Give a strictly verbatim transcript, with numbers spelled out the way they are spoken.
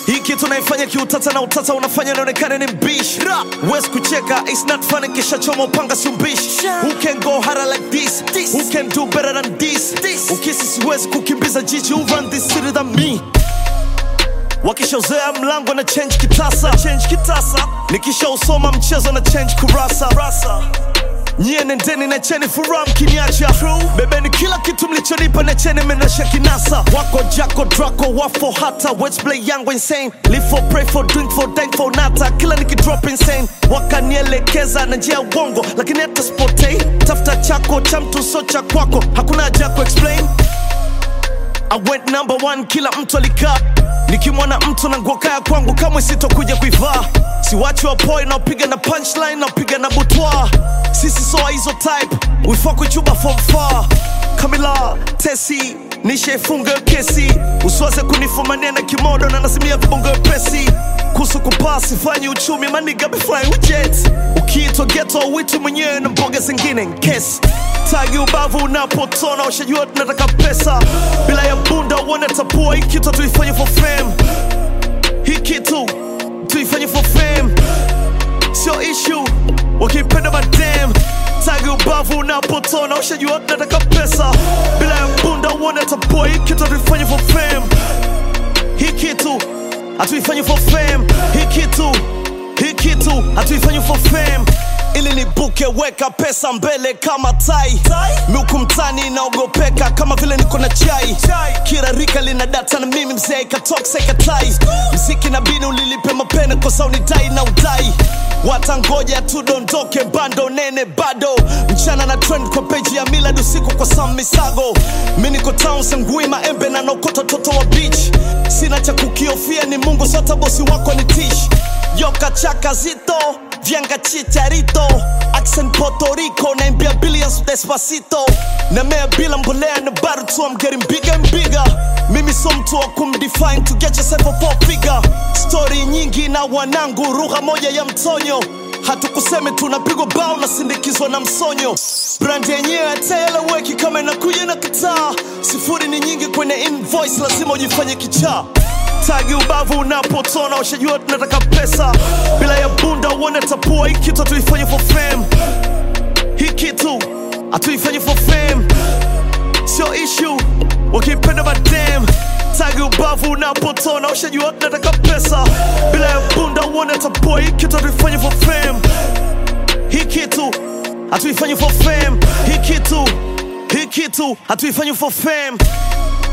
Hii kitu naifanya kiutata na utata unafanya naonekane ni mbish. Wes kucheka, it's not funny kisha choma upanga si mbish. Who can go harder like this? this? Who can do better than this? this? Ukisi siwezi kukimbiza jiji, who run this city than me? Wakishauzea mlango na change kitasa, change kitasa. Nikisha usoma mchezo na change kurasa, rasa. Nyie nendeni na cheni furaha mkiniacha. Bebeni kila kitu mlichonipa na cheni menasha kinasa. Wako jako drako wafo hata let's play yangu insane. Live for, pray for, drink for, thank for nata. Kila nikidrop insane. Wakanielekeza na njia uongo lakini hata spotei. Tafuta chako cha mtu so cha kwako, hakuna haja ku explain. I went number one kila mtu alikaa. Nikimwona mtu na nguo kaya kwangu kamwe sitokuja kuivaa. Siwachi wa poi na upiga na punchline na upiga na butwa. Sisi so hizo type, we fuck with you but from far. Kamila, Tessie, nishe funga kesi. Usiwaze kunifumania na kimodo na nasimia vibonga pesi. Kusu kupasi, fanyi uchumi, maniga be flying with jets. Ukiitwa ghetto, witu mwenyewe na mboga zingine nkesi. Tagi ubavu unapotona, ushajua tunataka pesa. Bila ya bunda uone tapua, hii kitu tuifanye for fame. Hii kitu tuifanye for fame. Sio issue, wakipenda madam. Tagi ubavu unapotona, ushajua tunataka pesa. Bila ya bunda uone tapua, hii kitu tuifanye for fame. Hii kitu hatuifanyi for fame. Hii kitu, hii kitu hatuifanyi for fame. Ili nibuke weka pesa mbele kama tai. Miuku mtani naogopeka kama vile niko na chai. Kila rika lina data na mimi mzee katoxa ikatai. Mziki na bini ulilipe mapene kosa unidai na udai. Watangoja tudondoke bando nene bado. Mchana na trend kwa page ya Milad usiku kwa Sam Misago. Mimi niko town sangui maembe na naokota toto wa beach. Sina cha kukiofia ni Mungu sota bosi wako ni tish. Yoka chaka zito, Vianga chicharito. Accent Puerto Rico, naimbia billions despacito. Na mea bila mbolea na bado tu I'm getting bigger and bigger. Mimi so mtu wa kumdefine to get yourself a four figure. Story nyingi na wanangu, lugha moja ya mtonyo. Hatukuseme tunapigwa bao na sindikizwa na msonyo. Brand yenyewe hataeleweki kama inakuja na kitaa. Sifuri ni nyingi kwenye invoice, lazima ujifanye kichaa. Tagi ubavu unapotona, ushajua tunataka pesa. Bila ya bunda uone tapua, hii kitu hatuifanyi for fame. Hii kitu hatuifanyi for fame. Sio issue, wakipenda madam. Tagi ubavu unapotona, ushajua tunataka pesa. Bila ya bunda uone tapua, hii kitu hatuifanyi for fame. Hii kitu hatuifanyi for fame. Hii kitu, hii kitu hatuifanyi for fame.